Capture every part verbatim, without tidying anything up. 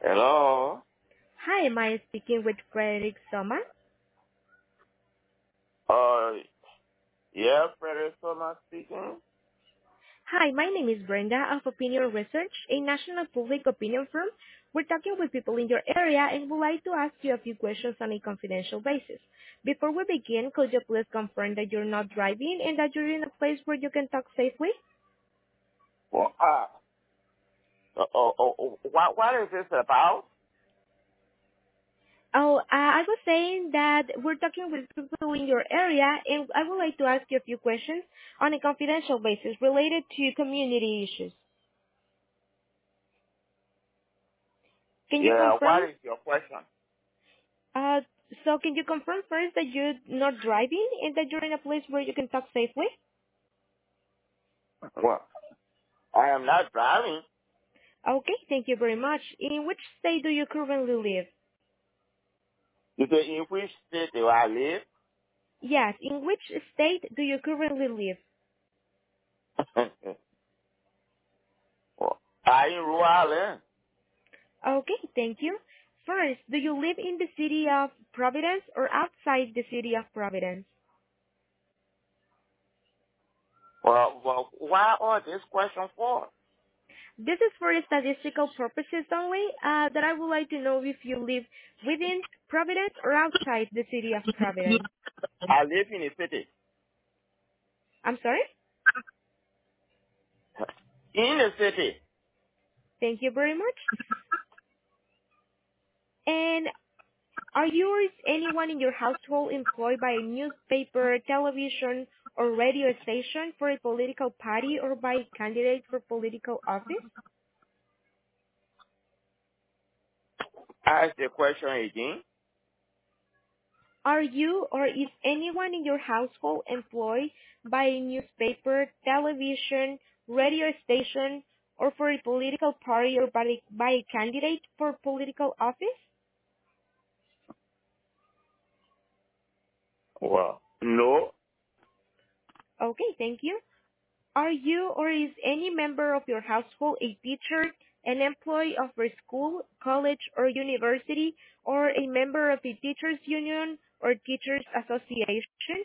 Hello. Hi, am I speaking with Frederick Soma? Uh, yeah, Frederick Thomas speaking. Hi, my name is Brenda of Opinion Research, a national public opinion firm. We're talking with people in your area and would like to ask you a few questions on a confidential basis. Before we begin, could you please confirm that you're not driving and that you're in a place where you can talk safely? Well, uh, uh, oh, oh, oh, what, what is this about? Oh, uh, I was saying that we're talking with people in your area and I would like to ask you a few questions on a confidential basis related to community issues. Can you Yeah, what confirm? is your question? Uh, so can you confirm first that you're not driving and that you're in a place where you can talk safely? Well, I am not driving. Okay, thank you very much. In which state do you currently live? You say in which state do I live? Yes, in which state do you currently live? well, I in Rhode Island. Okay, thank you. First, do you live in the city of Providence or outside the city of Providence? Well, well, why all this question for? This is for statistical purposes only, uh, that I would like to know if you live within Providence or outside the city of Providence. I live in the city. I'm sorry? In the city. Thank you very much. And are you or is anyone in your household employed by a newspaper, television, or radio station for a political party or by a candidate for political office? Ask the question again. Are you or is anyone in your household employed by a newspaper, television, radio station, or for a political party or by a, by a candidate for political office? Well, no. Okay, thank you. Are you or is any member of your household a teacher, an employee of a school, college, or university, or a member of a teachers' union or teachers' association?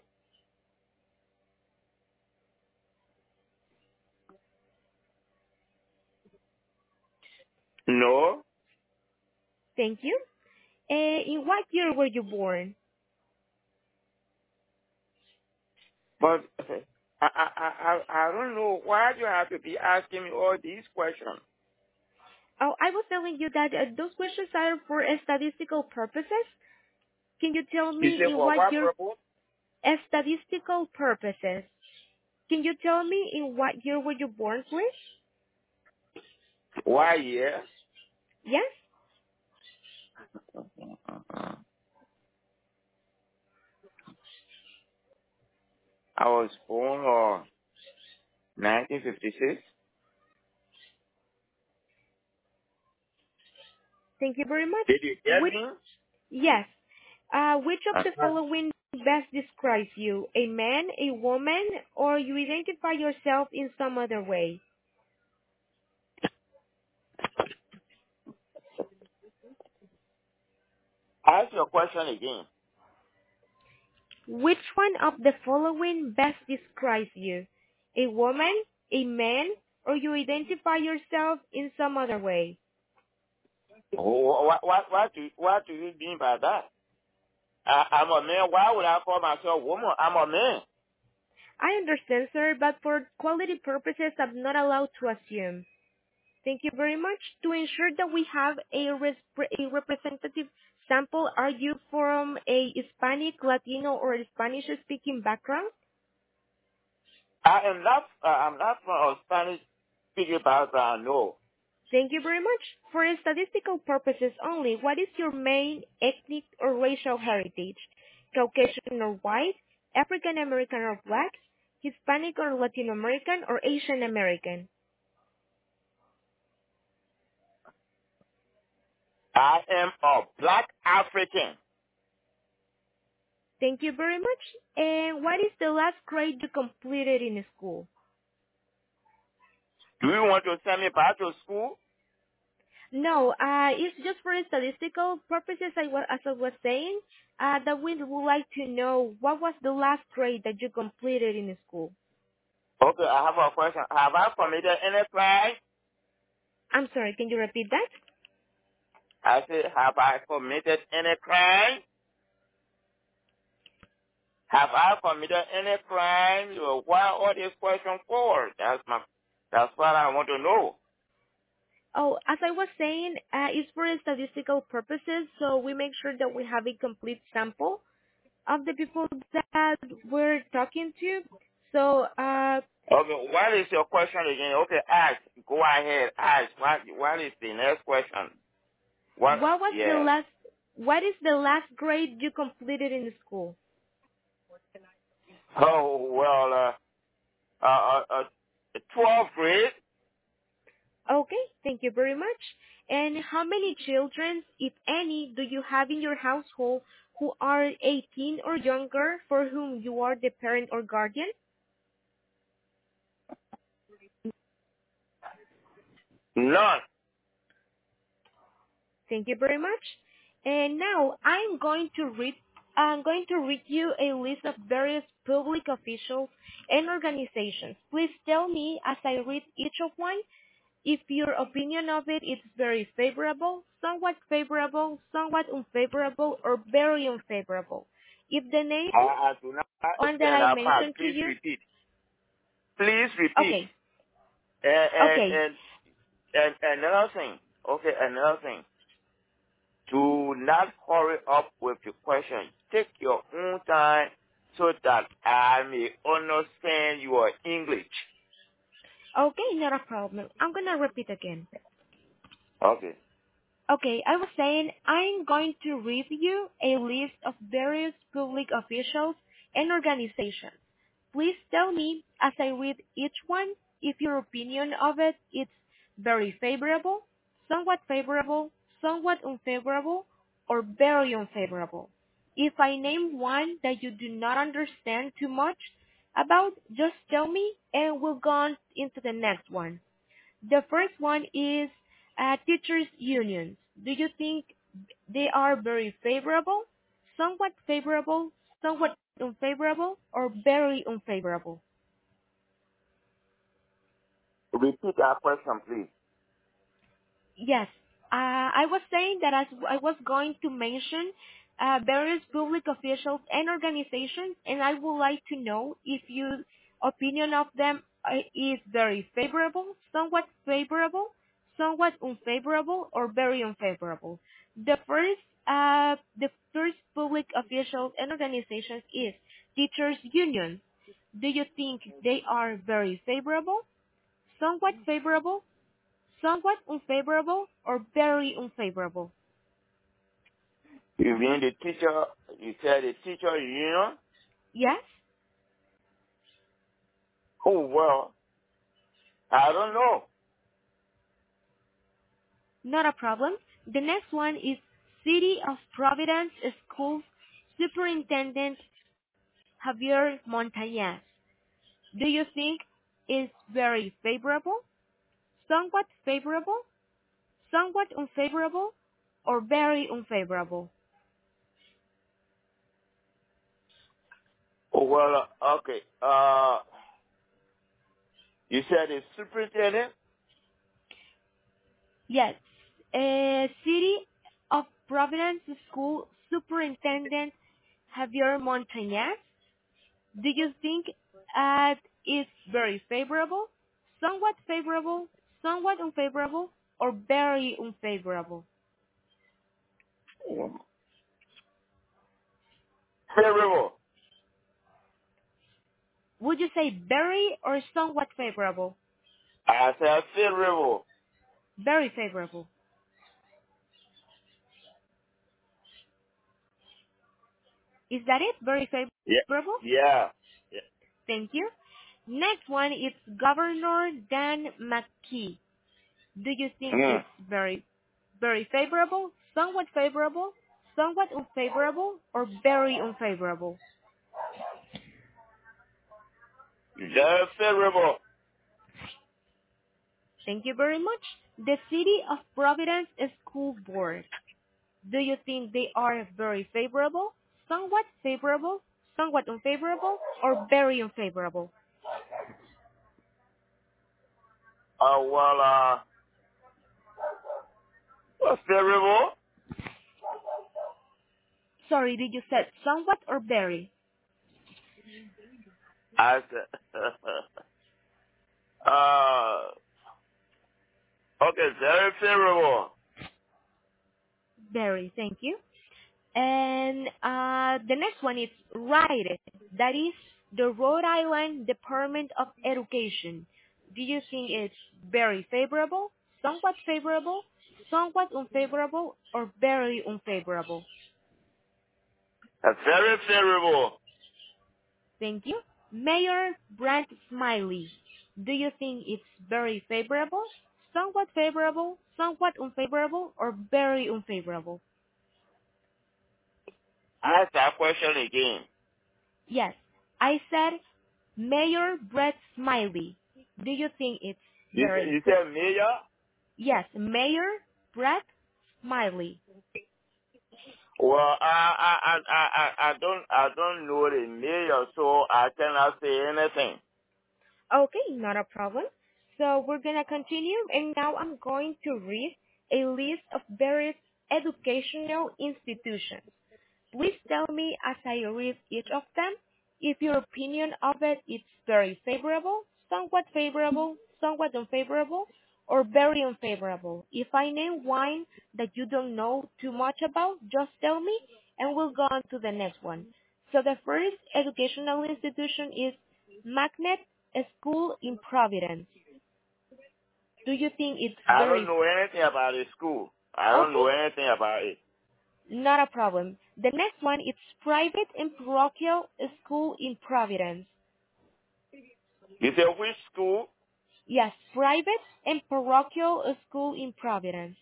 No. Thank you. Uh, in what year were you born? But I, I, I, I I don't know why you have to be asking me all these questions. Oh, I was telling you that uh, those questions are for uh, statistical purposes. Can you tell You me say in for what what year? purpose? Uh, statistical purposes. Can you tell me in what year were you born, please? Why year? Yes. I was born on nineteen fifty-six. Thank you very much. Did you get Which me? Yes. Uh, which of the Uh-huh. following best describes you? A man, a woman, or you identify yourself in some other way? Ask your question again. Which one of the following best describes you? A woman, a man, or you identify yourself in some other way? What, what, what, do, what do you mean by that? I, I'm a man. Why would I call myself woman? I'm a man. I understand, sir, but for quality purposes, I'm not allowed to assume. Thank you very much. To ensure that we have a, res- a representative sample, are you from a Hispanic, Latino, or Spanish-speaking background? I am not. Uh, I'm not from a Spanish speaking background. No. Thank you very much. For statistical purposes only, what is your main ethnic or racial heritage? Caucasian or white, African American or black, Hispanic or Latino American, or Asian American? I am a black African. Thank you very much. And what is the last grade you completed in school? Do you want to send me back to school? No, uh, it's just for statistical purposes. I was, as I was saying, uh, that we would like to know what was the last grade that you completed in school. Okay, I have a question. Have I committed any crime? I'm sorry, can you repeat that? I said, have I committed any crime? Have I committed any crime? Or why all these questions for? That's my, that's what I want to know. Oh, as I was saying, uh, it's for statistical purposes, so we make sure that we have a complete sample of the people that we're talking to. So, uh, Okay, what is your question again? Okay, ask. Go ahead, ask. What, what is the next question? What, what was the yeah. last, what is the last grade you completed in school? Oh, well, uh, uh, uh, uh twelfth grade? Okay, thank you very much. And how many children, if any, do you have in your household who are eighteen or younger for whom you are the parent or guardian? None. Thank you very much. And now I'm going to read I'm going to read you a list of various public officials and organizations. Please tell me as I read each of one if your opinion of it is very favorable, somewhat favorable, somewhat unfavorable, or very unfavorable. If the name I, I do not one that understand I that part. mentioned to Please you, repeat. Please repeat. okay, And, and, okay, and, and another thing. Okay, another thing. Do not hurry up with the question. Take your own time so that I may understand your English. okay, not a problem. I'm gonna repeat again. Okay. Okay, I was saying I'm going to read you a list of various public officials and organizations. Please tell me as I read each one if your opinion of it is very favorable, somewhat favorable, somewhat unfavorable, or very unfavorable. If I name one that you do not understand too much about, just tell me and we'll go on into the next one. The first one is uh, teachers' unions. Do you think they are very favorable, somewhat favorable, somewhat unfavorable, or very unfavorable? Repeat that question, please. Yes. Uh, I was saying that as I was going to mention uh, various public officials and organizations, and I would like to know if your opinion of them uh, is very favorable, somewhat favorable, somewhat unfavorable, or very unfavorable. The first, uh, the first public officials and organizations is teachers' unions. Do you think they are very favorable, somewhat favorable, somewhat unfavorable, or very unfavorable? You mean the teacher, you said the teacher union? Yes? Oh, well, I don't know. Not a problem. The next one is City of Providence School Superintendent Javier Montañez. Do you think is very favorable, somewhat favorable, somewhat unfavorable, or very unfavorable? Oh, well, uh, okay. Uh, you said the superintendent? Yes. Uh, City of Providence School Superintendent Javier Montañez. Do you think uh, it's very favorable, somewhat favorable, somewhat unfavorable, or very unfavorable? Favorable. Would you say very or somewhat favorable? I said favorable. Very favorable. Is that it? Very Yeah. favorable? Yeah. Yeah. Thank you. Next one is Governor Dan McKee. Do you think Mm. it's very, very favorable, somewhat favorable, somewhat unfavorable, or very unfavorable? Very favorable. Thank you very much. The City of Providence School Board. Do you think they are very favorable, somewhat favorable, somewhat unfavorable, or very unfavorable? Uh, well, uh, well, favorable. Sorry, did you say somewhat or very? I said, uh, okay, very favorable. Very, thank you. And uh, the next one is RIDE. That is the Rhode Island Department of Education. Do you think it's very favorable, somewhat favorable, somewhat unfavorable, or very unfavorable? Uh, very favorable. Thank you. Mayor Brent Smiley. Do you think it's very favorable, somewhat favorable, somewhat unfavorable, or very unfavorable? Ask that question again. Yes, I said Mayor Brett Smiley. Do you think it's You, said- very you good? said mayor? Yes, Mayor Brett Smiley. Well, I, I, I, I, I I don't, I don't know the mayor, so I cannot say anything. Okay, not a problem. So we're gonna continue, and now I'm going to read a list of various educational institutions. Please tell me as I read each of them if your opinion of it is very favorable, somewhat favorable, somewhat unfavorable, or very unfavorable. If I name one that you don't know too much about, just tell me and we'll go on to the next one. So the first educational institution is Magnet School in Providence. Do you think it's I don't very know anything about the school. I don't okay? know anything about it. Not a problem. The next one is private and parochial school in Providence. You said which school? Yes, private and parochial school in Providence.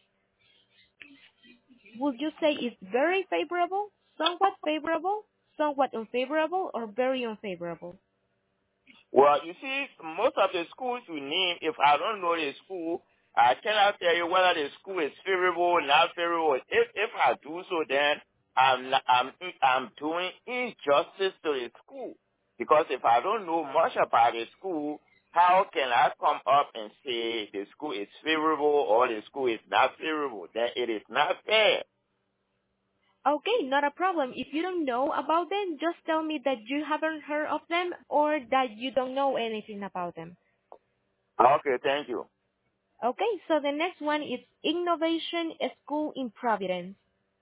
Would you say it's very favorable, somewhat favorable, somewhat unfavorable, or very unfavorable? Well, you see, most of the schools you name, if I don't know the school, I cannot tell you whether the school is favorable, not favorable. If if I do so, then I'm not- I'm I'm doing injustice to the school, because if I don't know much about the school, how can I come up and say the school is favorable or the school is not favorable? Then it is not fair. Okay, not a problem. If you don't know about them, just tell me that you haven't heard of them or that you don't know anything about them. Okay, thank you. Okay, so the next one is Innovation School in Providence.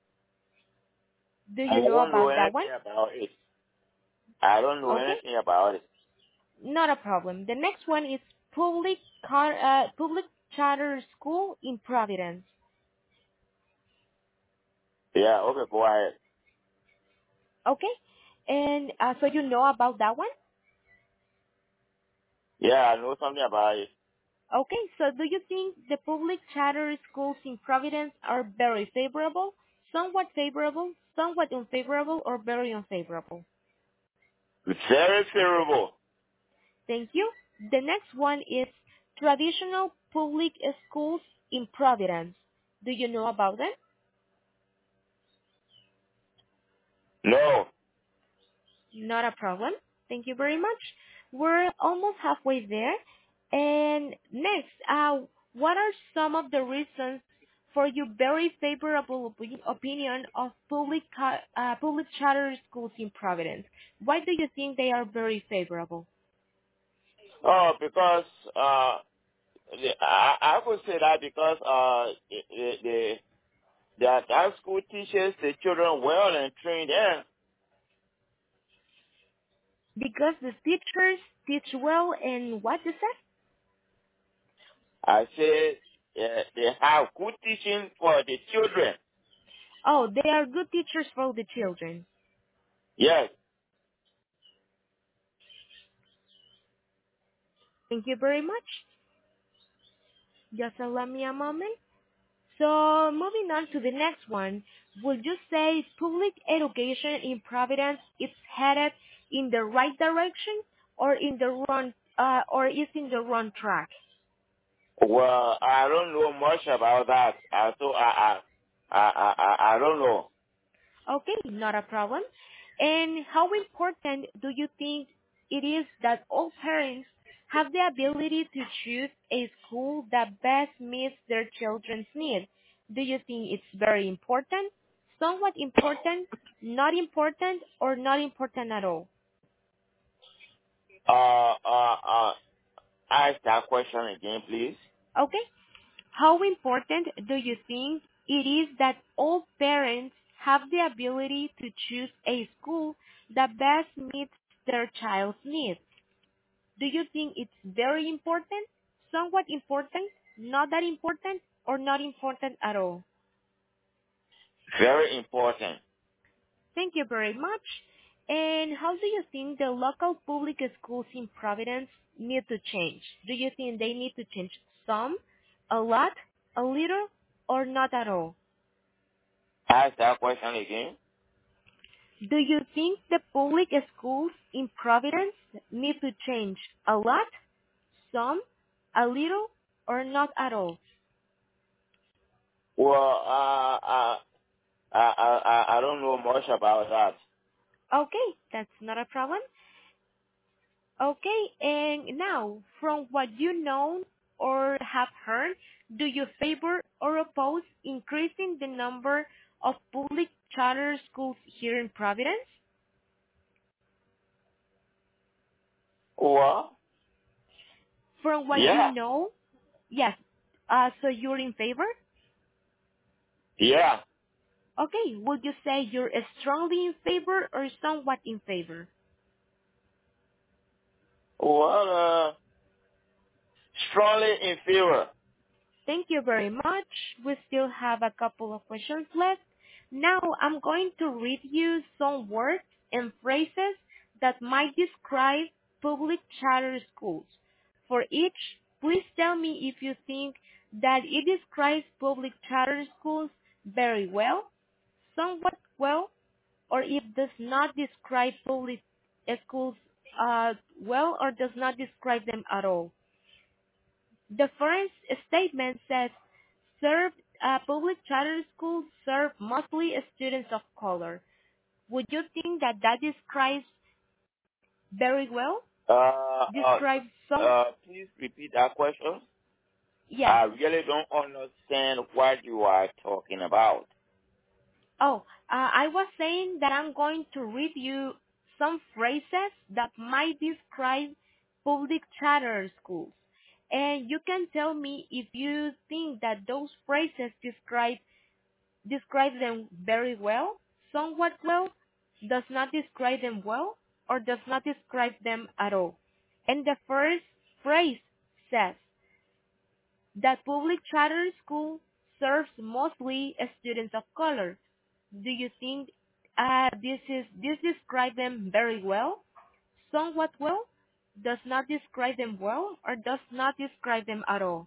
Do I you know don't know about that one? anything about it. I don't know Okay, anything about it. not a problem. The next one is Public Car, uh, Public Charter School in Providence. Yeah, okay, go ahead. Okay, and uh, so you know about that one? Yeah, I know something about it. Okay, so do you think the public charter schools in Providence are very favorable, somewhat favorable, somewhat unfavorable, or very unfavorable? Very favorable. Thank you. The next one is traditional public schools in Providence. Do you know about them? No. Not a problem. Thank you very much. We're almost halfway there. And next, uh, what are some of the reasons for your very favorable opi- opinion of public ca- uh, public charter schools in Providence? Why do you think they are very favorable? Oh, because uh, the- I, I would say that because uh, the the that that school teaches the children well and train them. Because the teachers teach well and what you said? I say uh, they have good teaching for the children. Oh, they are good teachers for the children. Yes. Thank you very much. Just allow me a moment. So moving on to the next one, would you say public education in Providence is headed in the right direction or in the wrong uh, or is in the wrong track? Well, I don't know much about that. I so I I I I, I I don't know. Okay, not a problem. And how important do you think it is that all parents have the ability to choose a school that best meets their children's needs? Do you think it's very important, somewhat important, not important, or not important at all? Uh uh uh. Ask that question again, please. Okay, how important do you think it is that all parents have the ability to choose a school that best meets their child's needs? Do you think it's very important, somewhat important, not that important, or not important at all? Very important. Thank you very much. And how do you think the local public schools in Providence need to change? Do you think they need to change some, a lot, a little, or not at all? Ask that question again. Do you think the public schools in Providence need to change a lot, some, a little, or not at all? Well, uh, uh, I I I I don't know much about that. Okay, that's not a problem. Okay, and now, from what you know or have heard, do you favor or oppose increasing the number of public charter schools here in Providence? Well, From what you yeah, know, yes. Uh, so you're in favor? yeah. Okay, would you say you're strongly in favor or somewhat in favor? Well, uh, strongly in favor. Thank you very much. We still have a couple of questions left. Now I'm going to read you some words and phrases that might describe public charter schools. For each, please tell me if you think that it describes public charter schools very well, somewhat well, or if does not describe public schools uh, well or does not describe them at all. The first statement says, serve uh, public charter schools serve mostly students of color. Would you think that that describes very well? Uh, uh, Describes some? uh, please repeat that question. Yes. I really don't understand what you are talking about. Oh, uh, I was saying that I'm going to read you some phrases that might describe public charter schools. And you can tell me if you think that those phrases describe describe them very well, somewhat well, does not describe them well, or does not describe them at all. And the first phrase says that public charter school serves mostly students of color. Do you think uh, this is this describe them very well, somewhat well, does not describe them well, or does not describe them at all?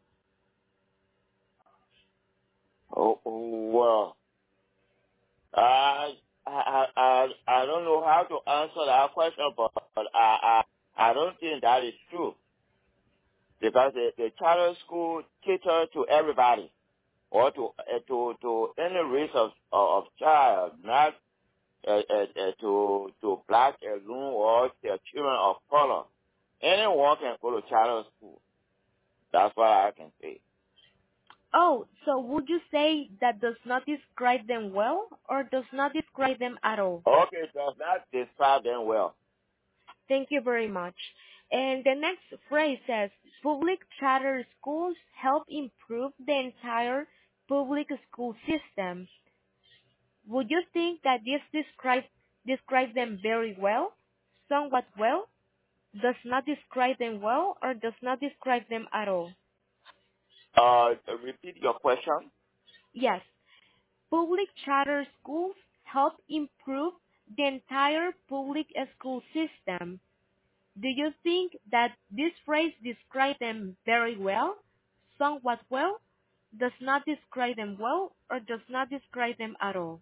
Oh, oh, well, I, I, I, I don't know how to answer that question, but, but I, I, I don't think that is true because the, the charter school cater to everybody or to uh, to to any race of of child, not uh, uh, uh, to to black alone or to children of color. Anyone can go to charter school. That's what I can say. Oh, so would you say that does not describe them well or does not describe them at all? Okay, does that describe them well? Thank you very much. And the next phrase says, public charter schools help improve the entire public school system. Would you think that this describes describe them very well, somewhat well, does not describe them well, or does not describe them at all? Uh, repeat your question. Yes. Public charter schools help improve the entire public school system. Do you think that this phrase describes them very well, somewhat well, does not describe them well, or does not describe them at all?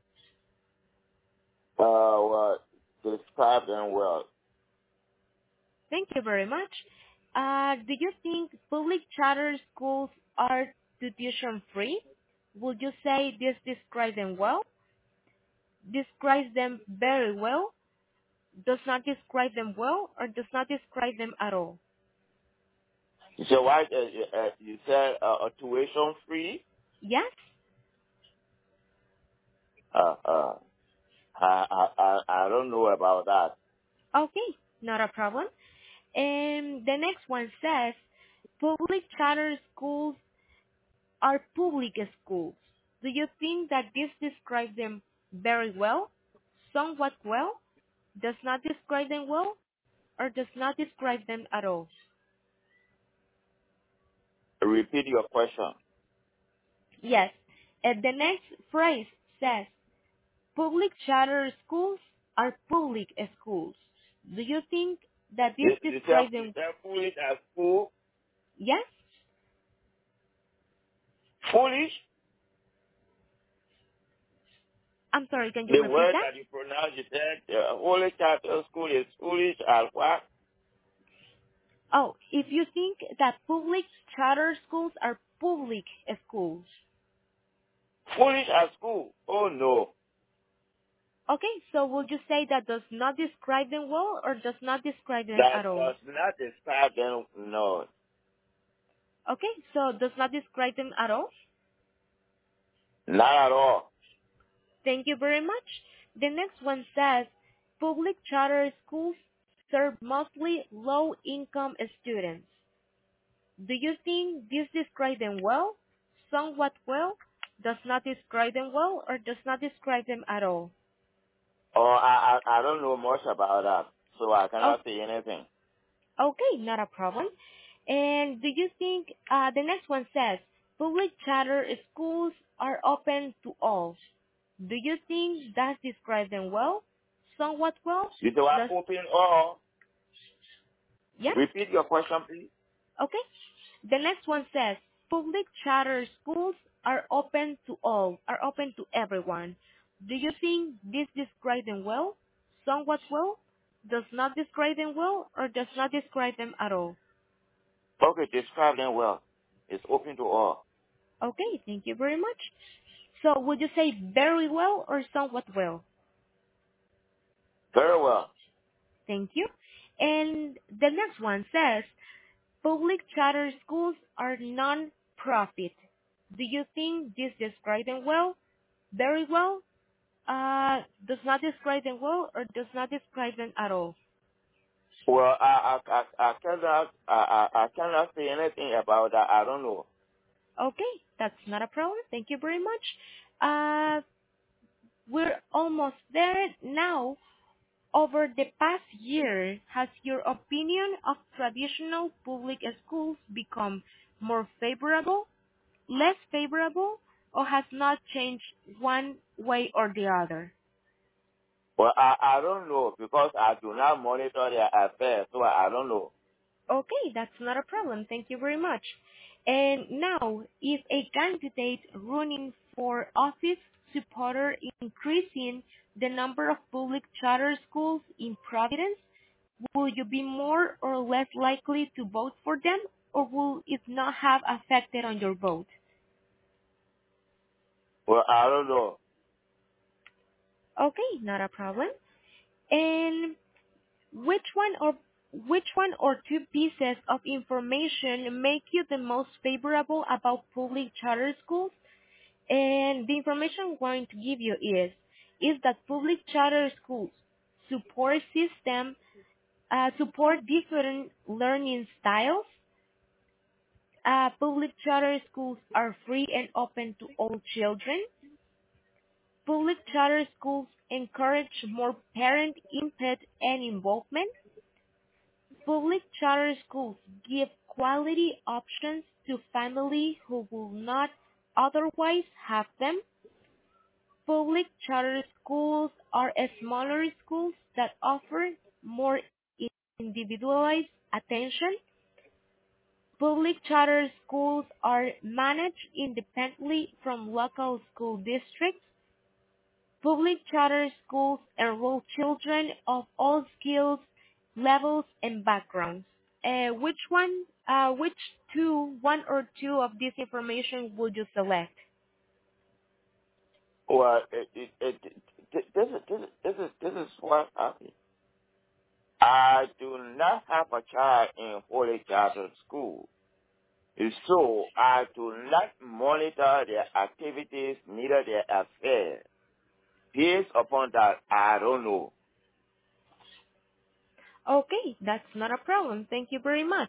Uh, well, describe them well. Thank you very much. Uh, do you think public charter schools are tuition free? Would you say this describes them well? Describes them very well? Does not describe them well? Or does not describe them at all? So why uh, uh, you said uh, a tuition free? Yes? Uh, uh, I, I I I don't know about that. Okay, not a problem. And the next one says, public charter schools are public schools. Do you think that this describes them very well, somewhat well, does not describe them well, or does not describe them at all? Repeat your question. Yes. And the next phrase says, public charter schools are public schools. Do you think that this You, you said describes you them? said foolish at school. Yes? Foolish. I'm sorry, can you The repeat word that? that you pronounce, you said uh, holy charter school is foolish at what? Oh, if you think that public charter schools are public schools. Foolish at school. Oh no. Okay, so would you say that does not describe them well or does not describe them That at all? does not describe them. No. Okay, so does not describe them at all? Not at all. Thank you very much. The next one says, public charter schools serve mostly low-income students. Do you think this describes them well, somewhat well, does not describe them well, or does not describe them at all? Or I, I I don't know much about that, so I Oh, cannot say anything. okay, not a problem. And do you think, uh, the next one says, public charter schools are open to all. Do you think that describes them well, somewhat well? You say what? Does, Open or yes? repeat your question, please. Okay. The next one says, public charter schools are open to all, are open to everyone. Do you think this describes them well, somewhat well, does not describe them well, or does not describe them at all? Okay, describe them well. It's open to all. Okay, thank you very much. So would you say very well or somewhat well? Very well. Thank you. And the next one says, public charter schools are non-profit. Do you think this describes them well, very well, uh, does not describe them well, or does not describe them at all? Well, I I I, I cannot I, I I cannot say anything about that. I don't know. Okay, that's not a problem. Thank you very much. Uh, we're almost there now. Over the past year, has your opinion of traditional public schools become more favorable, less favorable, or has not changed one way or the other? Well, I I don't know because I do not monitor their affairs, so I, I don't know. Okay, that's not a problem. Thank you very much. And now, if a candidate running for office supporter increasing the number of public charter schools in Providence, will you be more or less likely to vote for them, or will it not have affected on your vote? Well, I don't know. Okay, not a problem. And which one or which one or two pieces of information make you the most favorable about public charter schools? And the information I'm going to give you is is that public charter schools support system uh, support different learning styles. Uh, public charter schools are free and open to all children. Public charter schools encourage more parent input and involvement. Public charter schools give quality options to families who will not otherwise have them. Public charter schools are smaller schools that offer more individualized attention. Public charter schools are managed independently from local school districts. Public charter schools enroll children of all skills, levels, and backgrounds. Uh, which one, uh, which two, one or two of this information would you select? Well, it, it, it, it, this is this is this is this is what happened. I do not have a child in Holy Charter School, so I do not monitor their activities, neither their affairs. Based upon that, I don't know. Okay, that's not a problem. Thank you very much.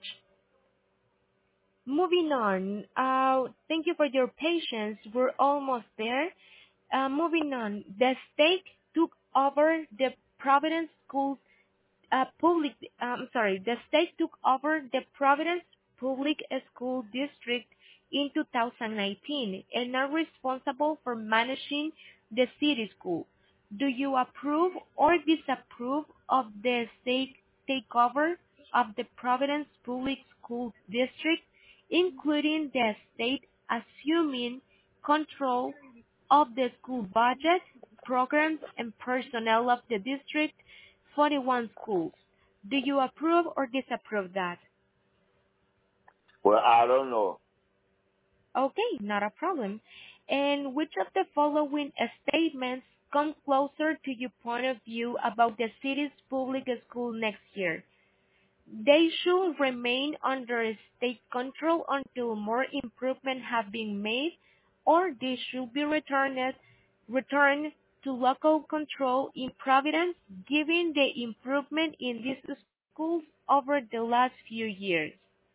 Moving on. Uh, thank you for your patience. We're almost there. Uh, moving on. The state took over the Providence School uh, public. Um, sorry, the state took over the Providence Public School District in two thousand nineteen and are responsible for managing the city school. Do you approve or disapprove of the state takeover of the Providence Public School District, including the state assuming control of the school budget, programs, and personnel of the district forty-one schools? Do you approve or disapprove that? Well, I don't know. Okay, not a problem. And which of the following statements come closer to your point of view about the city's public school next year? They should remain under state control until more improvements have been made, or they should be returned returned to local control in Providence, given the improvement in these schools over the last few years.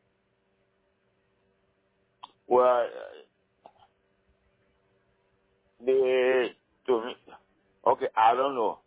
Well, they to me. Okay, I don't know.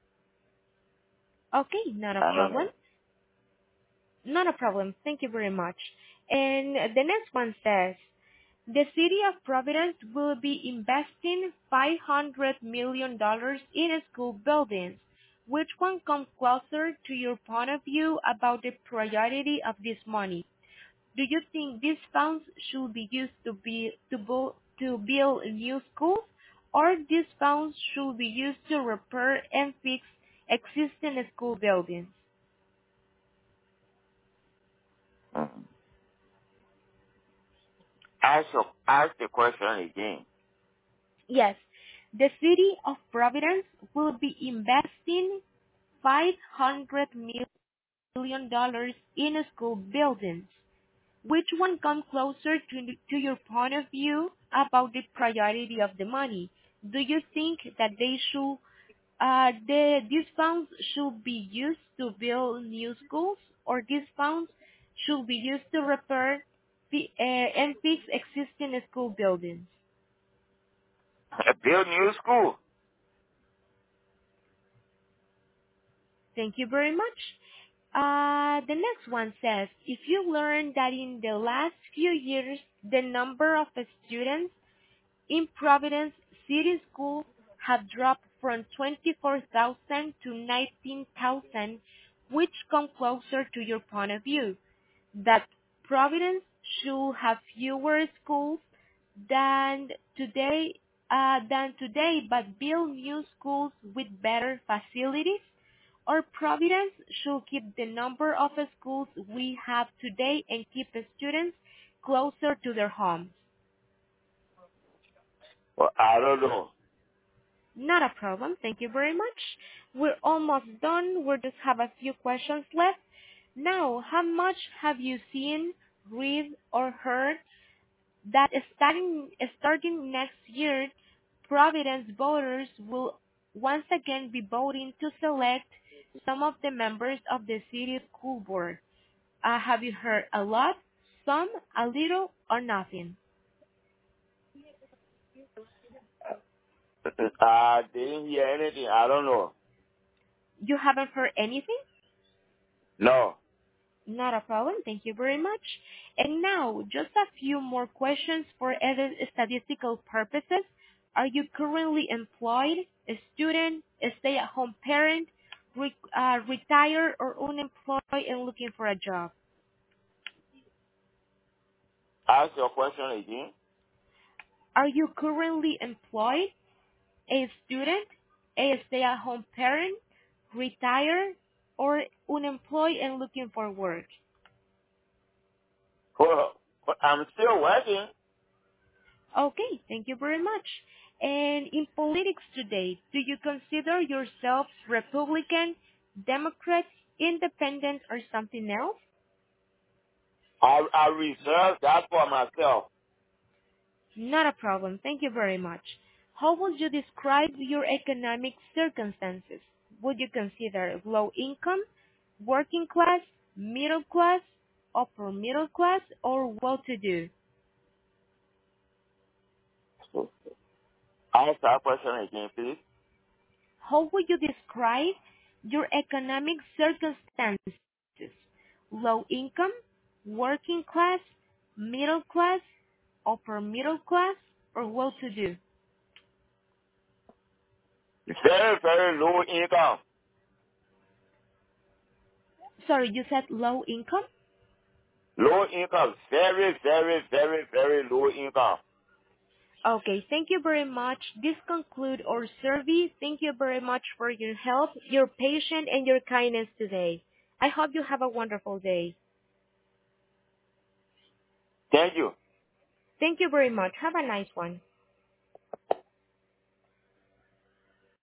Okay, not a I don't problem. know. Not a problem. Thank you very much. And the next one says, the city of Providence will be investing five hundred million dollars in school buildings. Which one comes closer to your point of view about the priority of this money? Do you think these funds should be used to be to, bu- to build new schools, or these funds should be used to repair and fix existing school buildings? Mm. Ask the, ask the question again. Yes, the city of Providence will be investing five hundred million dollars in school buildings. Which one comes closer to, to your point of view about the priority of the money? Do you think that they should, uh, the, these funds should be used to build new schools, or these funds should be used to repair the, uh, and fix existing school buildings? Build new school. Thank you very much. Uh, the next one says, if you learn that in the last few years, the number of students in Providence City School have dropped from twenty-four thousand to nineteen thousand, which come closer to your point of view, that Providence should have fewer schools than today, uh, than today, but build new schools with better facilities, or Providence should keep the number of schools we have today and keep the students closer to their homes? Well, I don't know. Not a problem. Thank you very much. We're almost done. We just have a few questions left. Now, how much have you seen, read, or heard that starting, starting next year, Providence voters will once again be voting to select some of the members of the city school board? Uh, have you heard a lot, some, a little, or nothing? I didn't hear anything. I don't know. You haven't heard anything? No. Not a problem. Thank you very much. And now, just a few more questions for other statistical purposes. Are you currently employed, a student, a stay-at-home parent, re- uh, retired, or unemployed and looking for a job? Ask your question again. Are you currently employed, a student, a stay-at-home parent, retired, or unemployed and looking for work? Well, I'm still working. Okay, thank you very much. And in politics today, do you consider yourself Republican, Democrat, Independent, or something else? I, I reserve that for myself. Not a problem. Thank you very much. How would you describe your economic circumstances? Would you consider low income, working class, middle class, upper middle class, or well-to-do? Ask that question again, please. How would you describe your economic circumstances? Low income, working class, middle class, upper middle class, or well-to-do? Very, very low income. Sorry, you said low income? Low income. Very, very, very, very low income. Okay, thank you very much. This concludes our survey. Thank you very much for your help, your patience, and your kindness today. I hope you have a wonderful day. Thank you. Thank you very much. Have a nice one.